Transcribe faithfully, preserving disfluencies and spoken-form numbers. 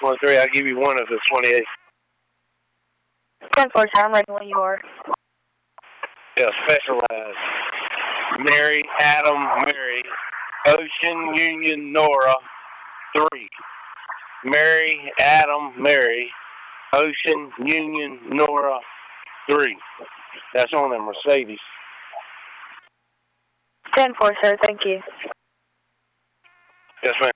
one three, I'll give you one of the twenty-eight. ten four, sir. I'm ready when you are. Yeah, specialized. Mary, Adam, Mary, Ocean, Union, Nora, three. Mary, Adam, Mary, Ocean, Union, Nora, three. That's on the Mercedes. ten four, sir. Thank you. Yes, ma'am.